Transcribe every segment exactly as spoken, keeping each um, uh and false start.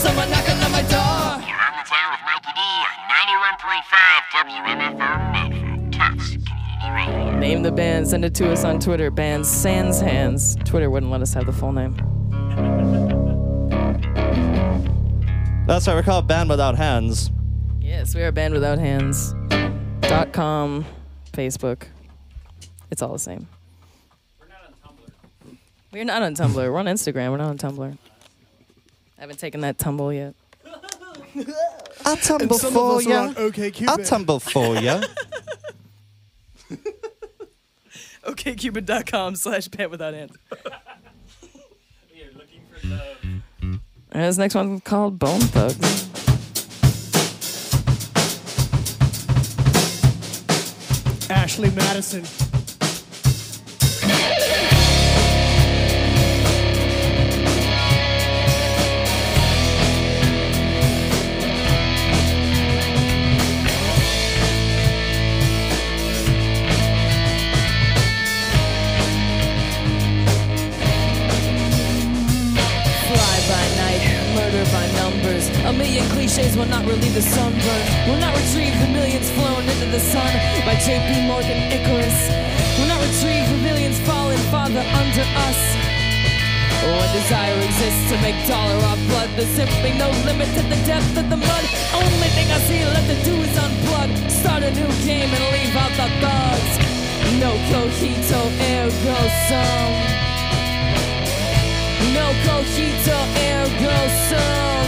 someone knocking on my door. I'm the fire of Melty D, ninety-one point five W M F M Text. Name the band, send it to us on Twitter. Band Sans Hands. Twitter wouldn't let us have the full name. That's right, we're called Band Without Hands. Yes, we are Band Without Hands. Dot com, Facebook. It's all the same. We're not on Tumblr. We're not on Tumblr. We're on Instagram. We're not on Tumblr. I haven't taken that tumble yet. I tumble for ya. Okay, I tumble for ya. OkCupid.com slash Band Without Hands. You're looking for love. And this next one called Bone Thugs. Ashley Madison. By numbers, a million cliches will not relieve the sunburn, will not retrieve the millions flown into the sun by J P Morgan Icarus, will not retrieve the millions fallen father under us. When desire exists to make dollar off blood, there's simply no limit to the depth of the mud. Only thing I see left to do is unplug, start a new game and leave out the thugs. No cogito ergo sum. No cogito ergo sum.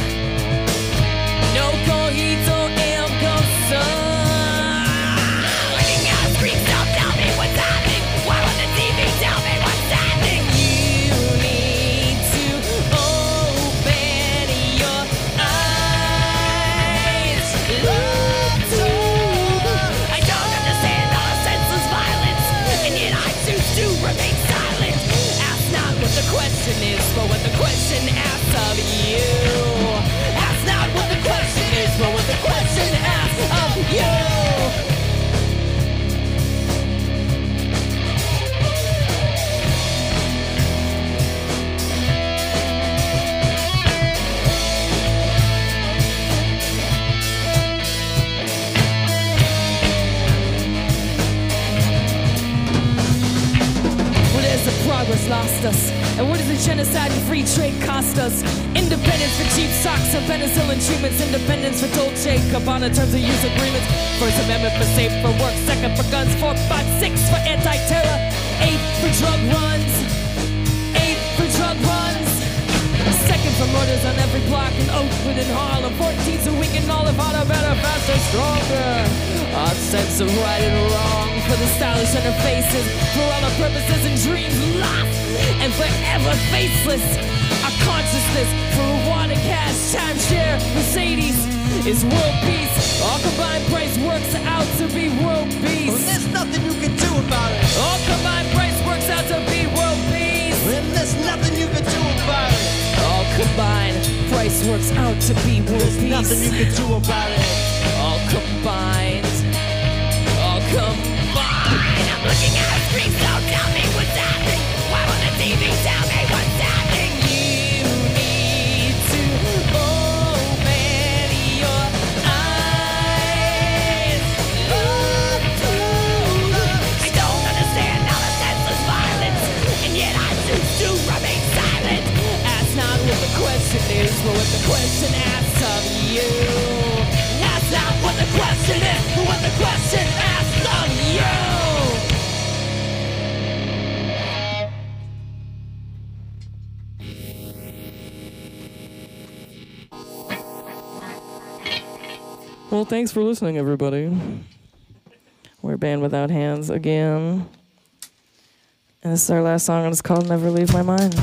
No cogito ergo sum. Looking out screams, don't tell me what's happening. Why won't the T V tell me what's happening? You need to open your eyes. Look to. I don't understand all the senseless violence, and yet I choose to remain silent. Ask not what the question is, but what the question asks of you. Ask not what the question is, but what the question asks of you. Well, there's the progress lost us. And what does the genocide and free trade cost us? Independence for cheap socks and penicillin treatments. Independence for Dolce Gabbana terms of use agreements. First Amendment for safe for work. Second for guns. Four, five, six for anti-terror. Eight for drug runs. Eight for drug runs. Second for murders on every block in Oakland and Harlem. Fourteen so we can all live harder, better, faster, stronger. Our sense of right and wrong for the stylish on their faces. For all our purposes and dreams lost and forever faceless. Our consciousness for rewarding cash, timeshare, Mercedes is world peace. All combined price works out to be world peace. Well, there's nothing you can do about it. All combined price works out to be world peace. Well, there's nothing you can do about it. All combined price works out to be world There's peace. nothing you can do about it. All combined. All combined. I'm looking at a screen, so tell me what's happening. Why won't the T V tell me what's happening? You need to open your eyes. Look through. I don't understand all the senseless violence, and yet I choose to remain silent. Ask not what the question is, but what the question asks of you. Ask not what the question is, but what the question asks of you. Well, thanks for listening, everybody. We're Band Without Hands again. And this is our last song, and it's called Never Leave My Mind.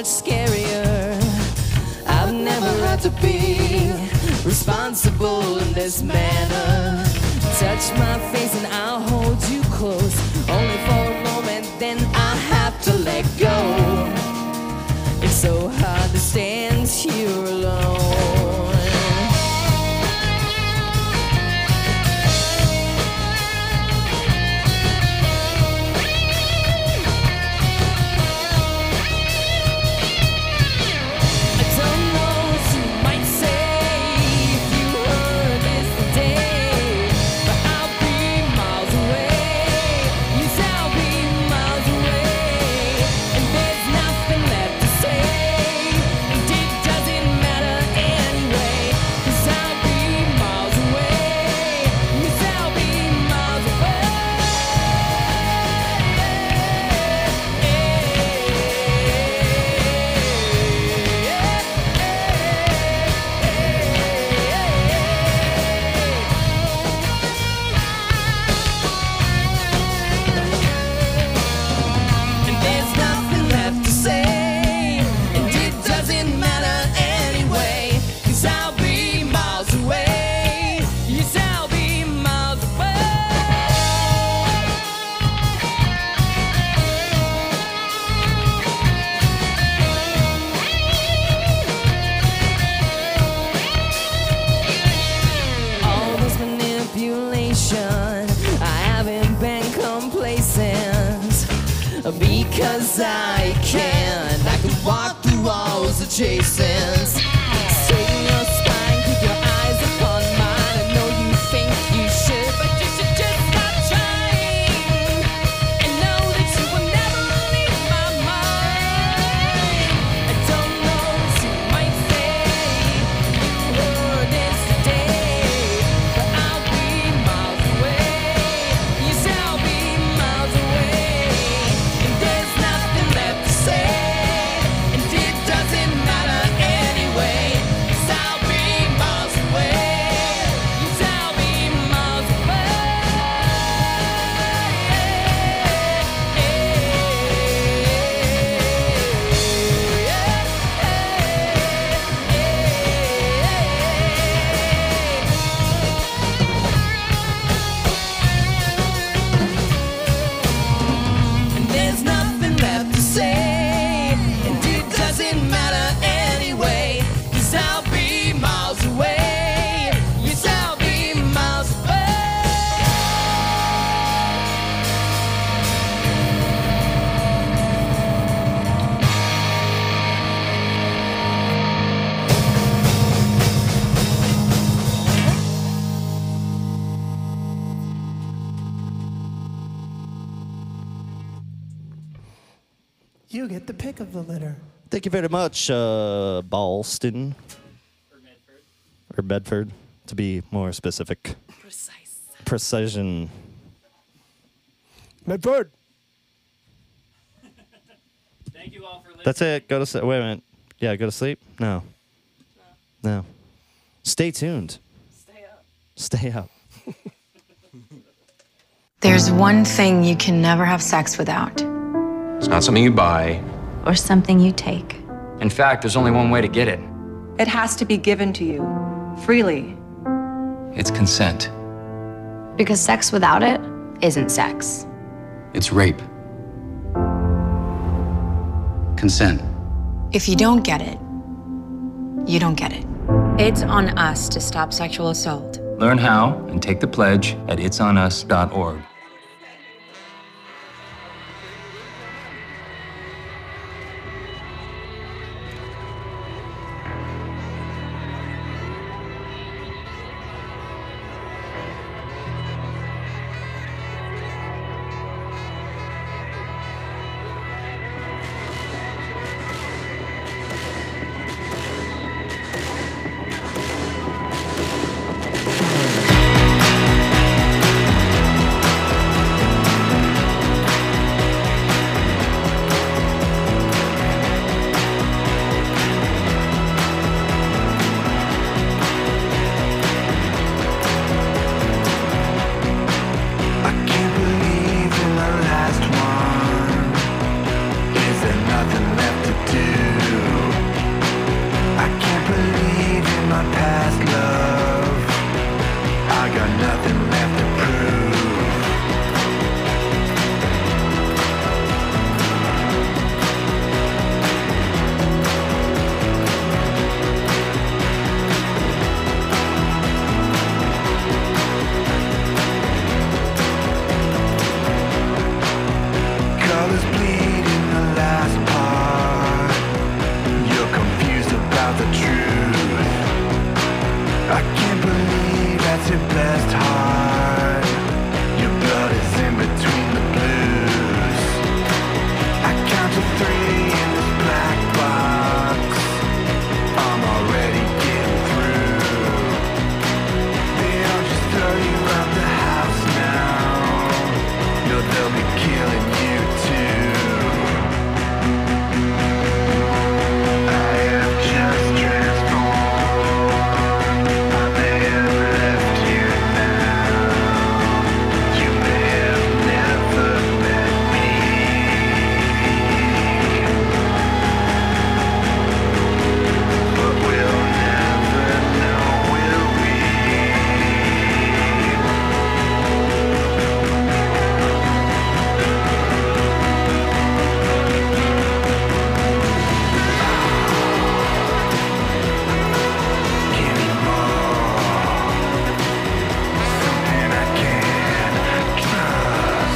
much scarier. I've never had to be responsible in this manner. Touch my face and I'll hold you close, only for a moment, then I have to let go. It's so hard to stand here alone. Because I can, I can walk through walls adjacent. Straighten your spine, keep your eyes upon mine. I know you think you should, but you should just stop trying. And know that you will never leave my mind. I don't know what you might say, you heard this today, but I'll be miles away. You shall be miles away. You get the pick of the litter. Thank you very much, uh, Ballston. Or Medford. Or Bedford, to be more specific. Precise. Precision. Medford. Thank you all for listening. That's it. Go to sleep. Wait a minute. Yeah, go to sleep? No. No. No. Stay tuned. Stay up. Stay up. There's one thing you can never have sex without. It's not something you buy. Or something you take. In fact, there's only one way to get it. It has to be given to you, freely. It's consent. Because sex without it isn't sex. It's rape. Consent. If you don't get it, you don't get it. It's on us to stop sexual assault. Learn how and take the pledge at its on us dot org. last love. I got nothing left to prove. Colors bleed in the last part. You're confused about the truth. I can't believe that's your blessed heart. Your blood is in between the blues. I count to three in this black box. I'm already getting through. They'll just throw you out the house now. No, they'll be killing you too. I have just transformed. I may have left you now. You may have never met me. But we'll never know, will we? Give me more. Something I can trust.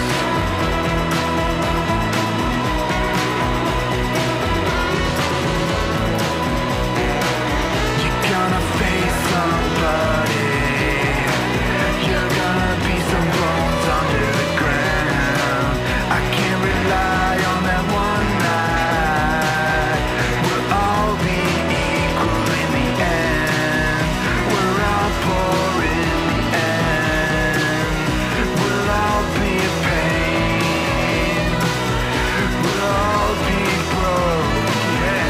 You're gonna face somebody. You're gonna be some bones under the ground. I can't rely on that one night. We'll all be equal in the end. We're all poor in the end. We'll all be a pain. We'll all be broke, yeah.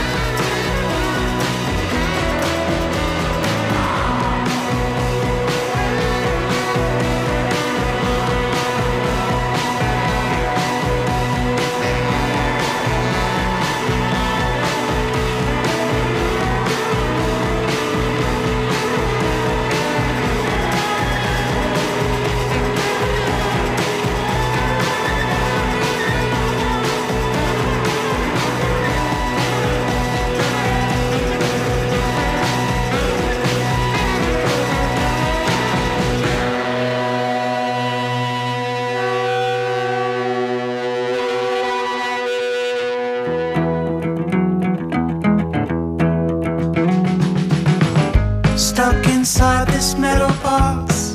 Stuck inside this metal box,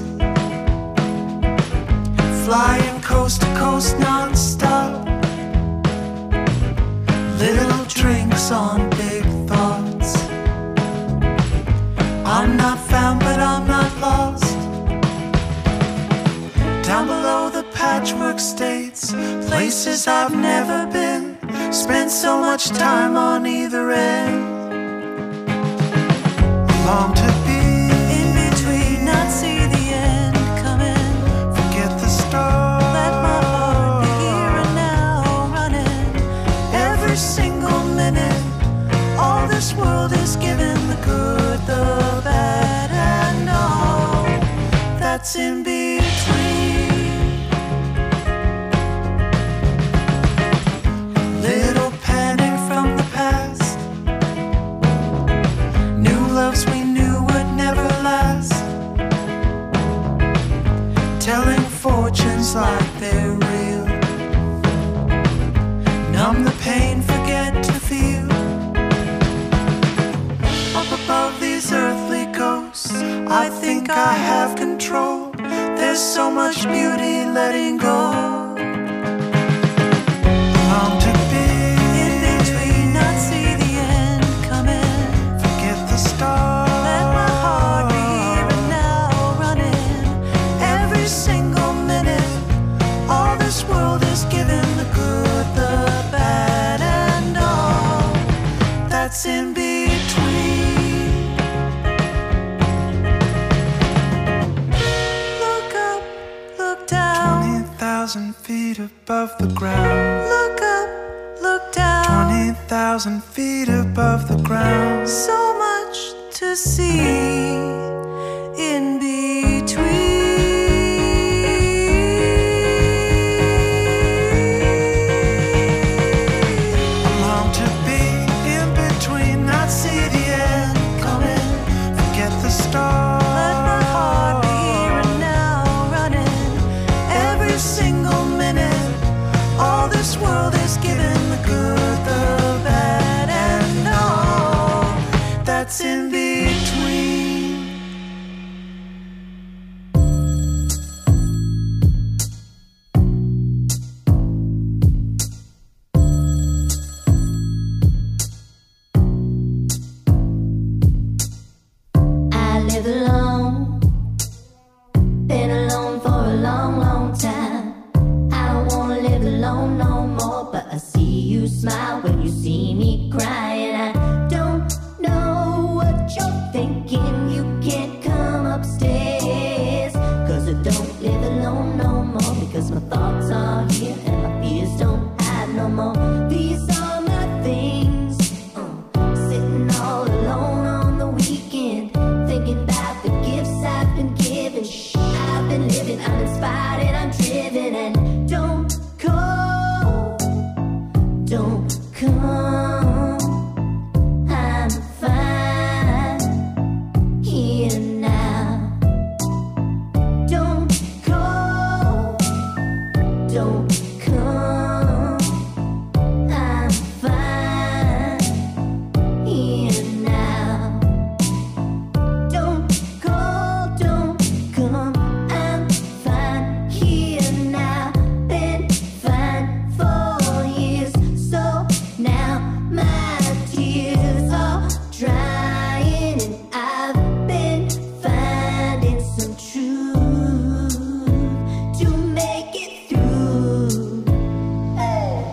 flying coast to coast non-stop. Little drinks on big thoughts. I'm not found, but I'm not lost. Down below the patchwork states, places I've never been. Spent so much time on either end. Long to be in between, not see the end coming. Forget the start. Let my heart be here and now, running every single minute. All this world is given, the good, the bad, and all that's in between. Little panic from the past. New loves we knew would never last. Telling fortunes like they're real. Numb the pain, forget to feel. Up above these earthly ghosts, I think I have control. There's so much beauty letting go. Long to be in between, not see the end coming. Forget the start. Let my heart be here and now, running every single minute. All this world is given, the good, the bad, and all that's in between. Look up, look down. Twenty thousand feet above the ground. Look up, look down. Twenty thousand feet above the ground. So much to to see in between. I long to be in between, not see the end coming, forget the start. Let my heart be here and now, running every single minute. All this world is given, the good, the bad, and all that's in between. I live alone, been alone for a long, long time. I don't wanna live alone no more, but I see you smile when you see me crying. I don't know what you're thinking, you can't come upstairs, cause I don't live alone no more, because my thoughts are here and my fears don't hide no more. These are my things, uh, sitting all alone on the weekend, thinking about the gifts I've been given. Shh, I've been living, I'm inspired and I'm driven. And don't go, don't come, I'm fine here now. Don't go, don't come, I'm fine here now. Don't go, don't come, I'm fine here now. Been fine for years, so now my tears are drying, and I've been finding some truth to make it through. Hey.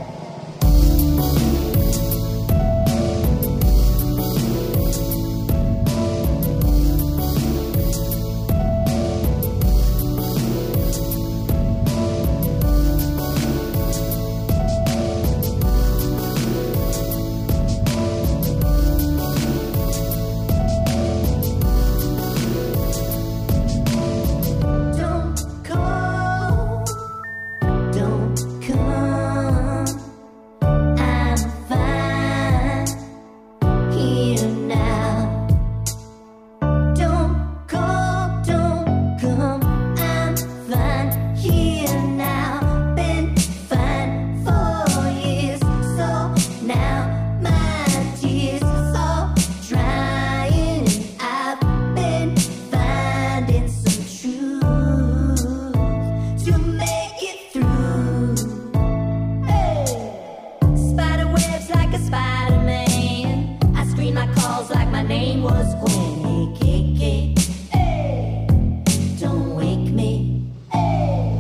Don't go, don't come, I'm fine here now. Don't go, don't come, I'm fine here now. Been fine for years, so now my tears are drying, and I've been finding some truth to make it through. Hey. Spider webs like a Spider-Man, I scream my calls like my name was Gwen. Hey, K K. Hey. Don't wake me. Hey.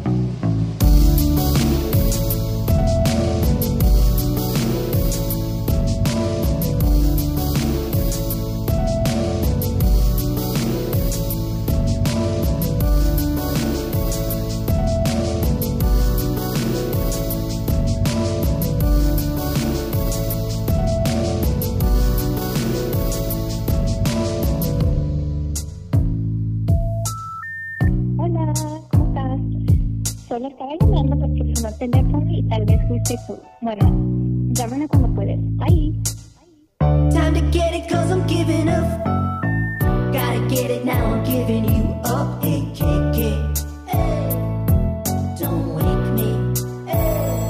Hola, ¿cómo estás? Solo estaba llamando porque sonó el teléfono y tal vez fuiste tú. Bueno, llámame cuando puedes. Bye. Time to get it, cause I'm giving up. Gotta get it now, I'm giving you up. Hey, K K. Hey. Don't wake me. Hey.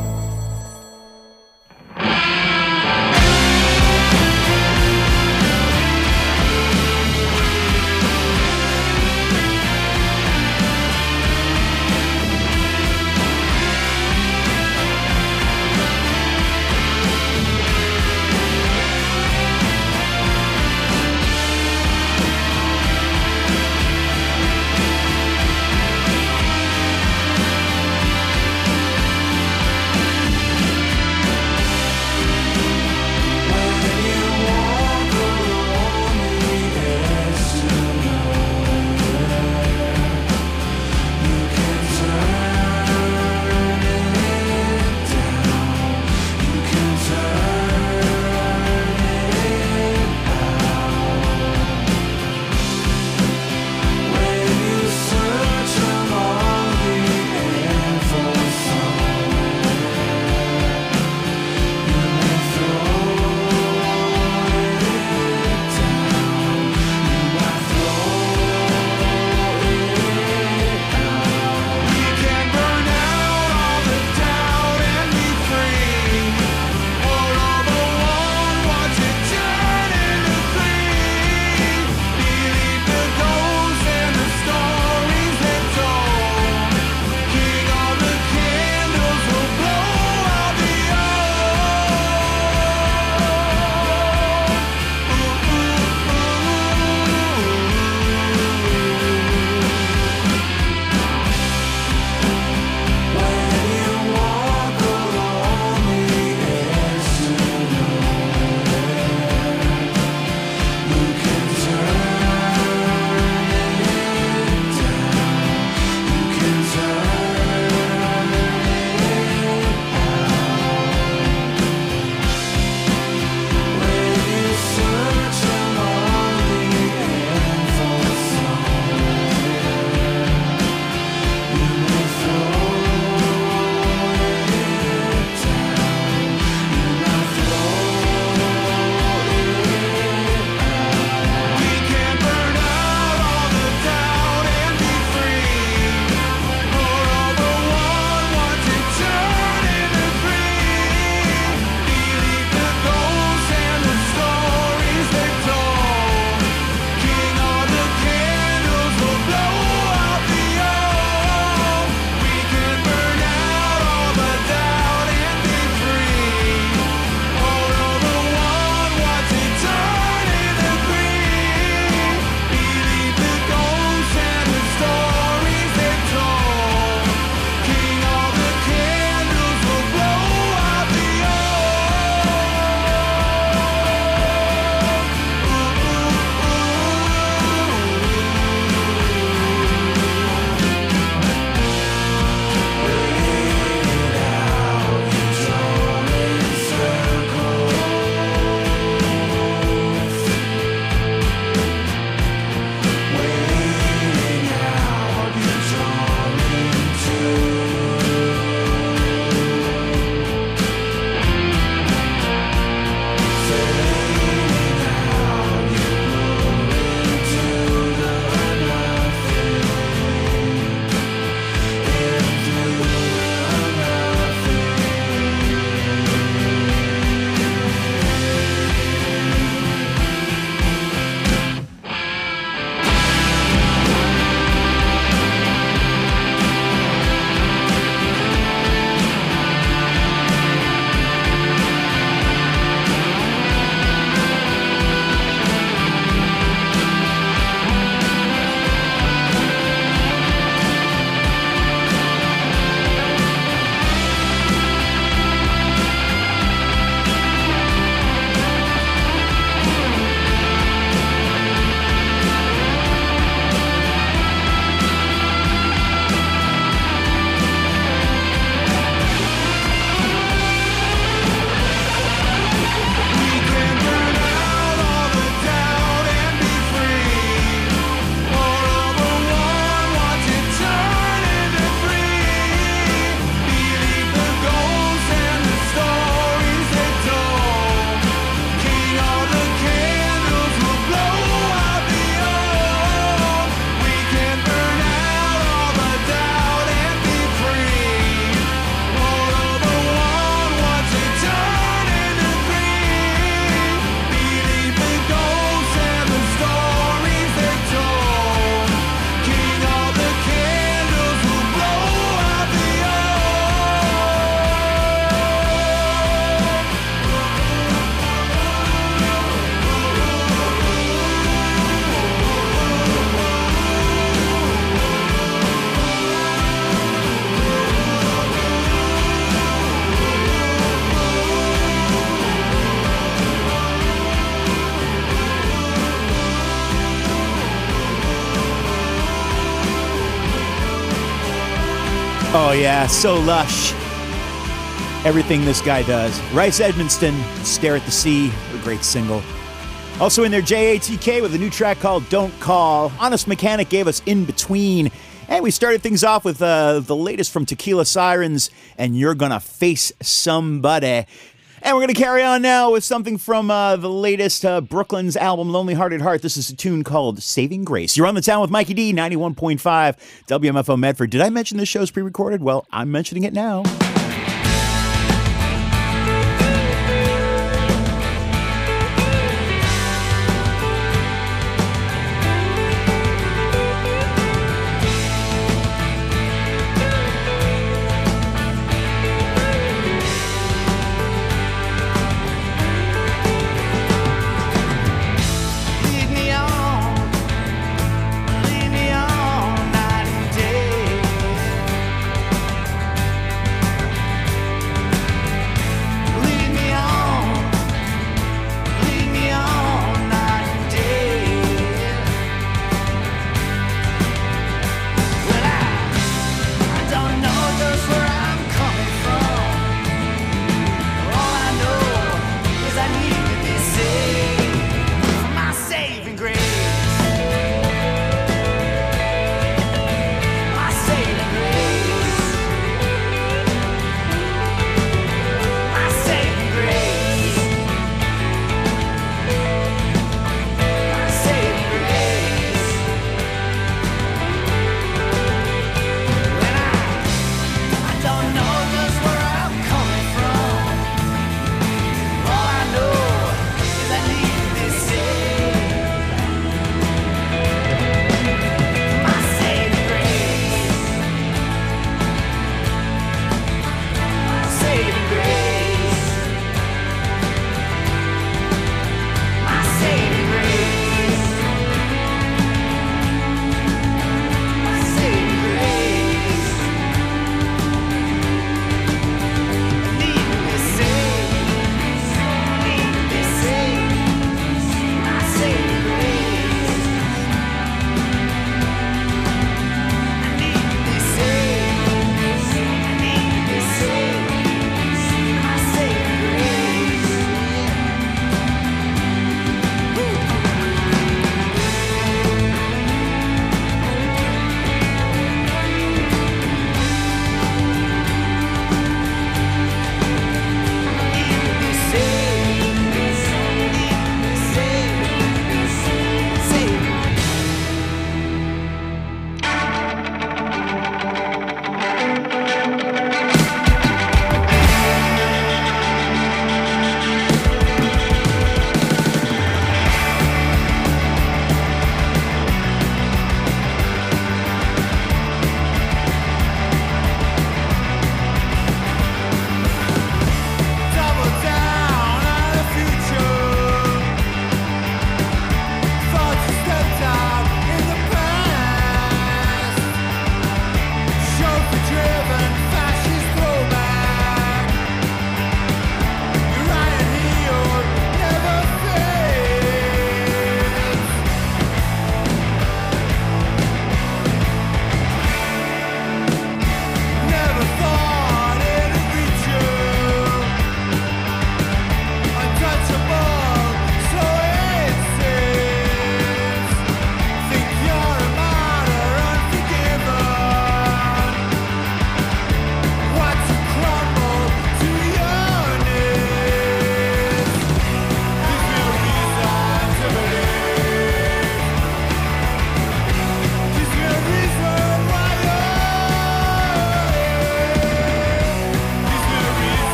I Oh, yeah, so lush. Everything this guy does. Rice Edmonston, Stare at the Sea, a great single. Also in there, J A T K with a new track called Don't Call. Honest Mechanic gave us In Between. And we started things off with uh, the latest from Tequila Sirens and You're Gonna Face Somebody. And we're going to carry on now with something from uh, the latest uh, Brooklyn's album, Lonely Hearted Heart. This is a tune called Saving Grace. You're on the town with Mikey D, ninety-one point five W M F O Medford. Did I mention this show's pre-recorded? Well, I'm mentioning it now. Lead me on, lead me on night and day.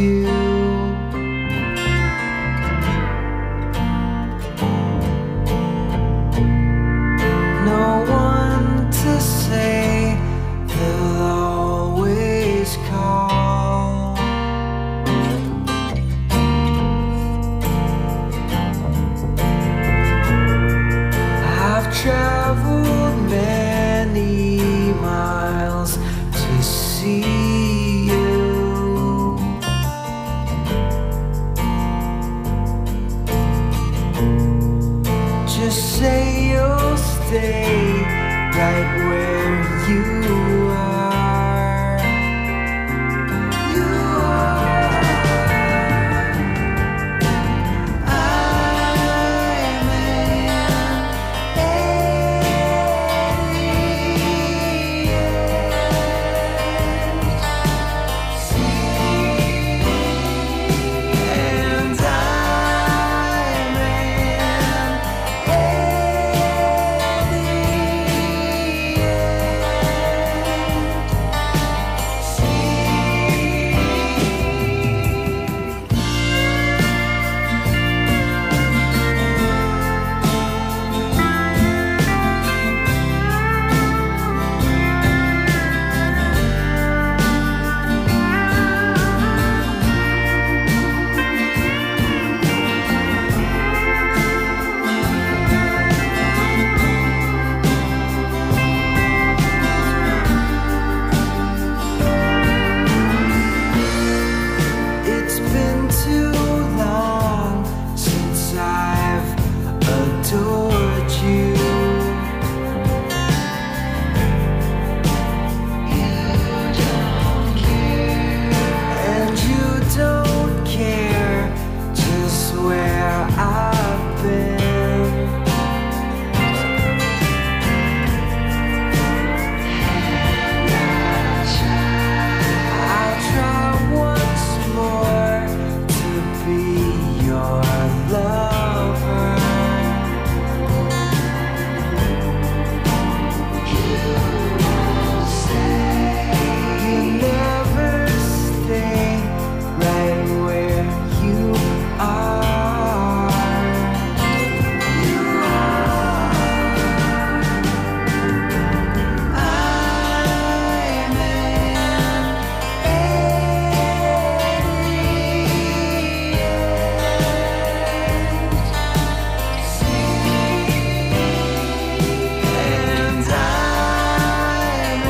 you. No one to say they'll always call. I've traveled many miles to see you. Just say you'll stay right where you are. You are. I'm an and it's been too long since I've adored you. You don't care, and you don't care just where I've been. I'll try once more to be your lover. You won't say, you never stay right where you are. You are. I'm an and I'm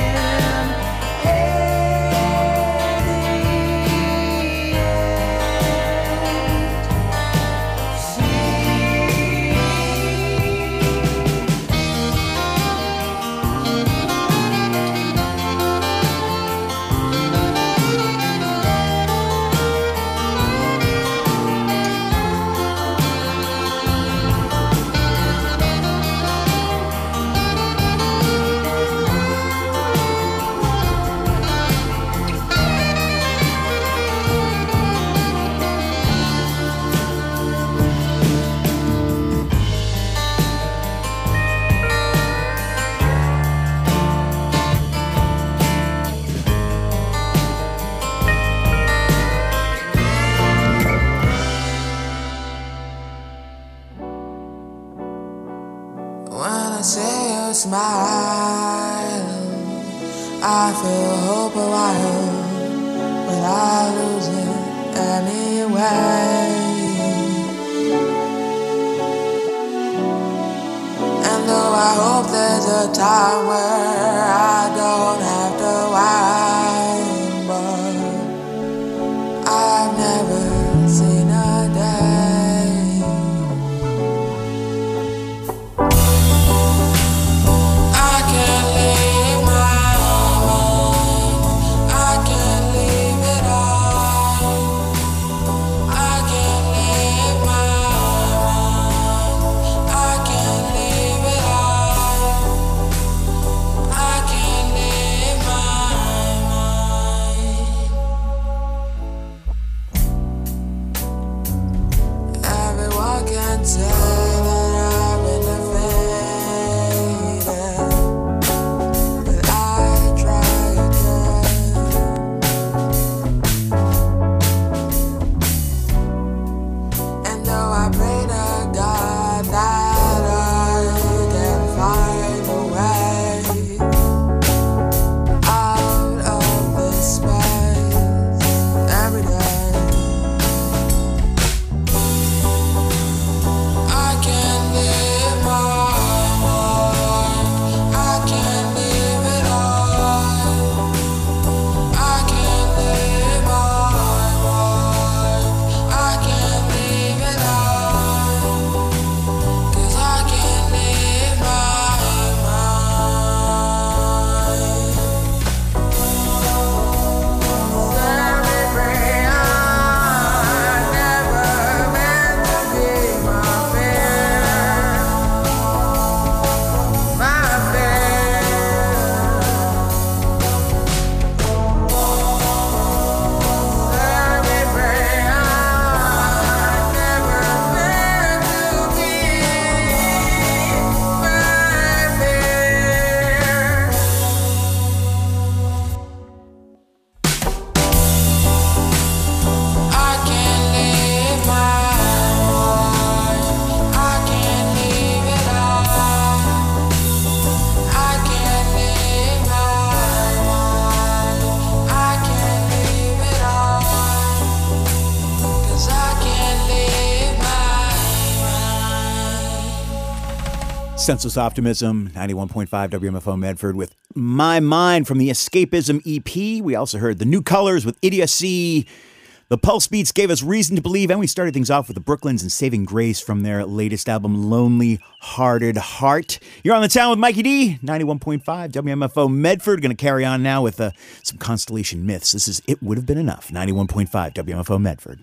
When I see you smile, I feel hope a while without losing any way. And though I hope there's a time where I don't have to whine, but I've never seen a day. I can't leave my mind, I can't leave it all. I can't leave my mind, I can't leave it all. I can't leave my mind. Everyone can tell that I've been defeated, but I try again. Senseless Optimism, ninety-one point five W M F O Medford with My Mind from the Escapism E P. We also heard The New Colors with Idiocy. The Pulse Beats gave us Reason to Believe, and we started things off with the Brooklyns and Saving Grace from their latest album, Lonely Hearted Heart. You're on the town with Mikey D, ninety-one point five W M F O Medford. Going to carry on now with uh, some Constellation Myths. This is It Would Have Been Enough, ninety-one point five W M F O Medford.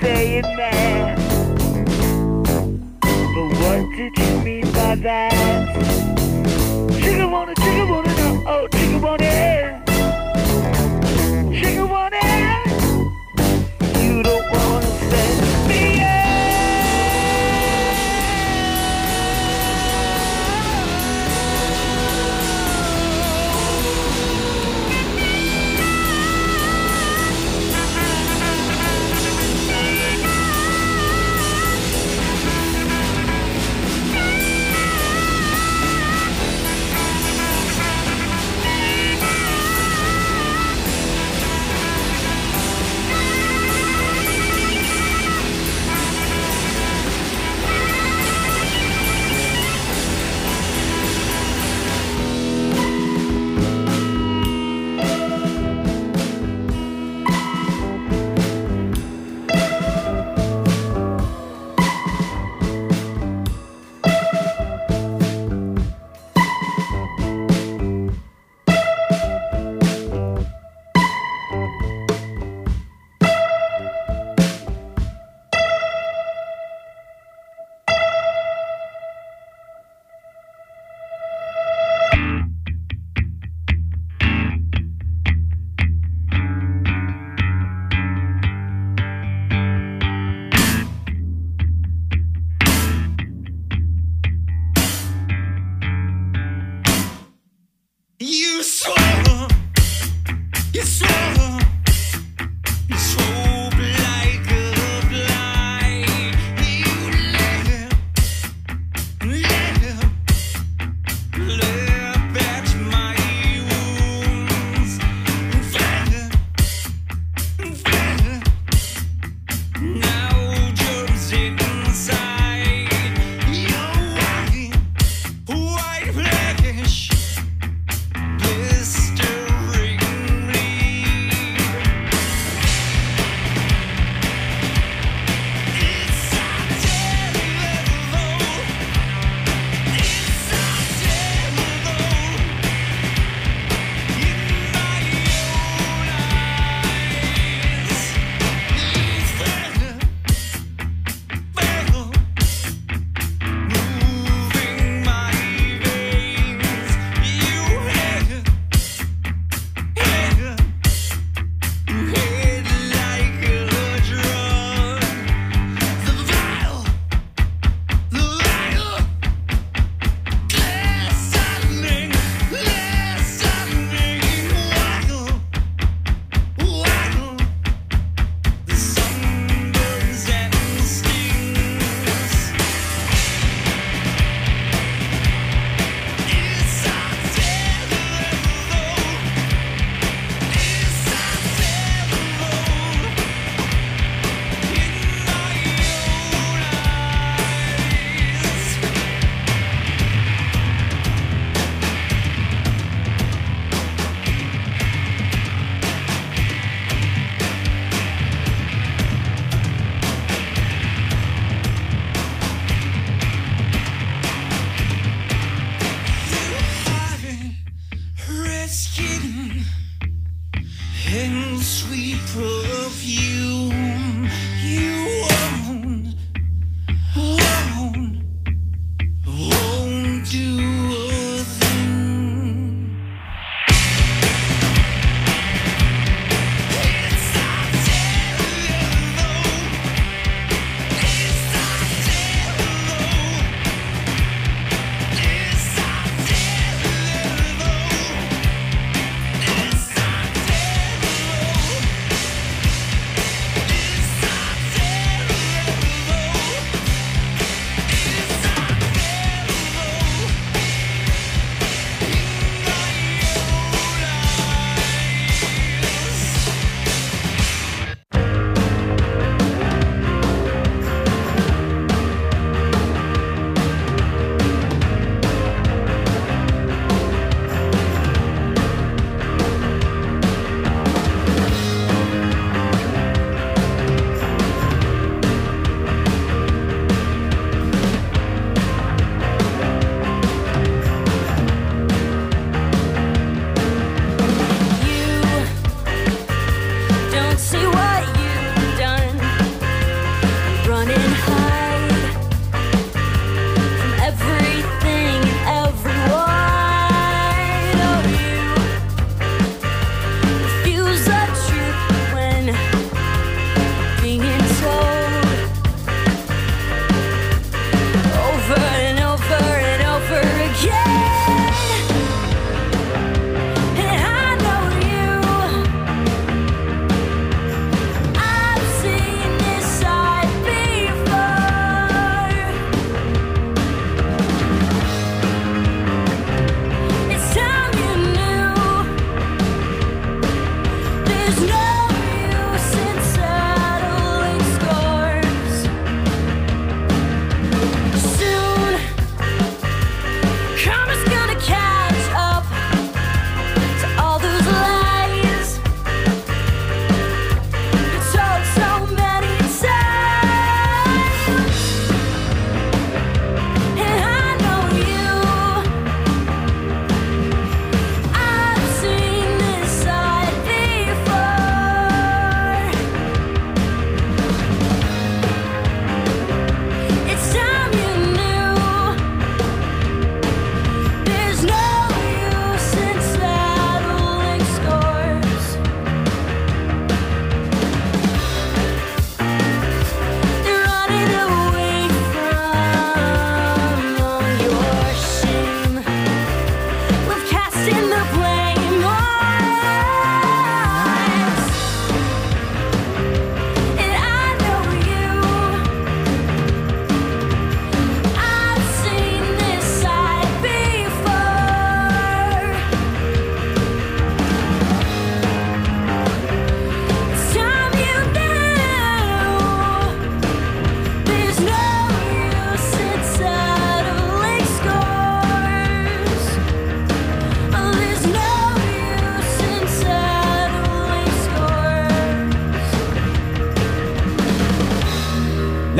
saying that. But what did you mean by that? Chicken wanna, chicken wanna know, oh, chicken wanna, chicken wanna. You don't wanna send me out.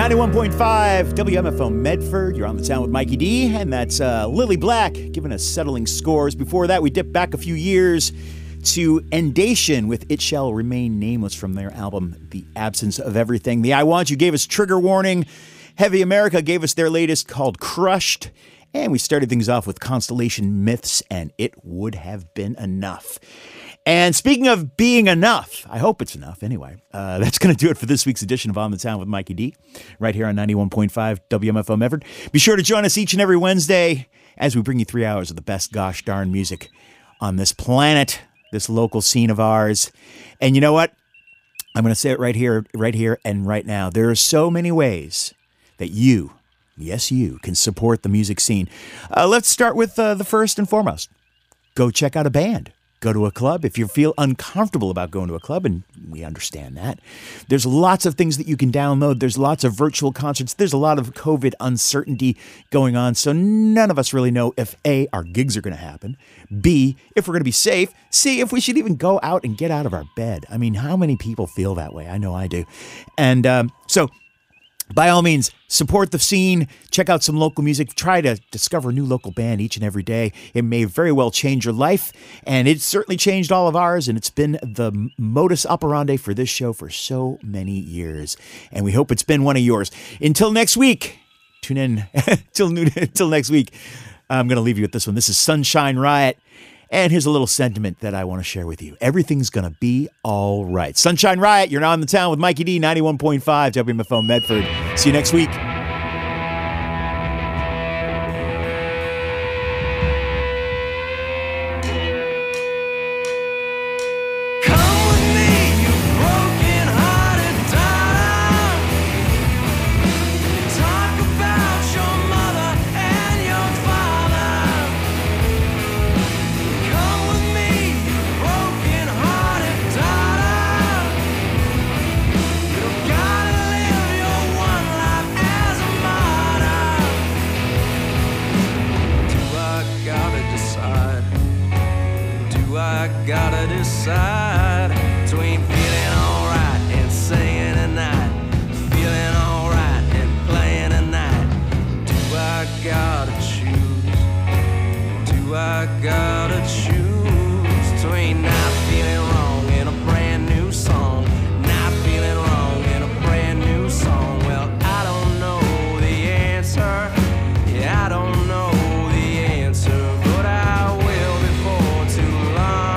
ninety-one point five W M F O Medford. You're on the town with Mikey D, and that's uh, Lily Black giving us settling scores. Before that, we dipped back a few years to Endation with It Shall Remain Nameless from their album The Absence of Everything. The I Want You gave us Trigger Warning. Heavy America gave us their latest called Crushed. And we started things off with Constellation Myths and It Would Have Been Enough. And speaking of being enough, I hope it's enough anyway, uh, that's going to do it for this week's edition of On the Town with Mikey D, right here on ninety-one point five W M F O Medford. Be sure to join us each and every Wednesday as we bring you three hours of the best gosh darn music on this planet, this local scene of ours. And you know what? I'm going to say it right here, right here and right now. There are so many ways that you, yes, you, can support the music scene. Uh, let's start with uh, the first and foremost. Go check out a band. Go to a club. If you feel uncomfortable about going to a club, and we understand that, there's lots of things that you can download. There's lots of virtual concerts. There's a lot of COVID uncertainty going on, so none of us really know if A, our gigs are going to happen, B, if we're going to be safe, C, if we should even go out and get out of our bed. I mean, how many people feel that way? I know I do. And um, so by all means, support the scene, check out some local music, try to discover a new local band each and every day. It may very well change your life, and it's certainly changed all of ours, and it's been the modus operandi for this show for so many years, and we hope it's been one of yours. Until next week, tune in, till, noon, till next week, I'm going to leave you with this one. This is Sunshine Riot. And here's a little sentiment that I want to share with you. Everything's going to be all right. Sunshine Riot, you're now on the town with Mikey D, ninety-one point five W M F O Medford. See you next week. Gotta decide between feeling alright and saying a night, feeling alright and playing a night. Do I gotta choose? Do I gotta choose between not feeling wrong and a brand new song, not feeling wrong and a brand new song? Well, I don't know the answer. Yeah, I don't know the answer, but I will before too long.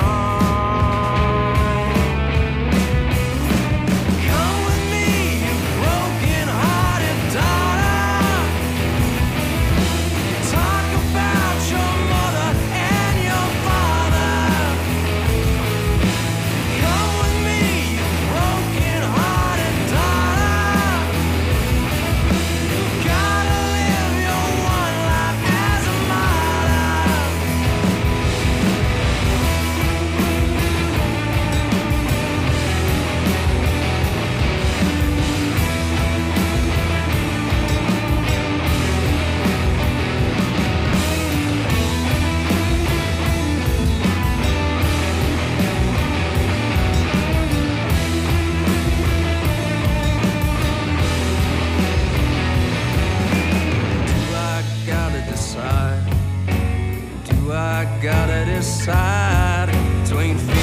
Gotta decide between